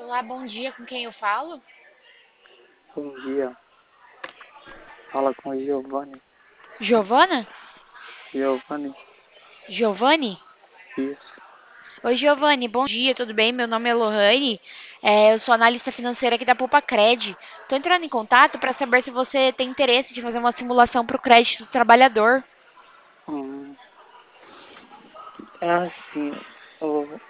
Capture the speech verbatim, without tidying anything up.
Olá, bom dia. Com quem eu falo? Bom dia, fala com o Giovanni. Giovana? Giovanni, Giovanni? isso. Oi, Giovanni. Bom dia, tudo bem? Meu nome é Lohane. É, eu sou analista financeira aqui da Poupa-Cred. Estou entrando em contato para saber se você tem interesse de fazer uma simulação para o crédito do trabalhador. Hum, é assim, o,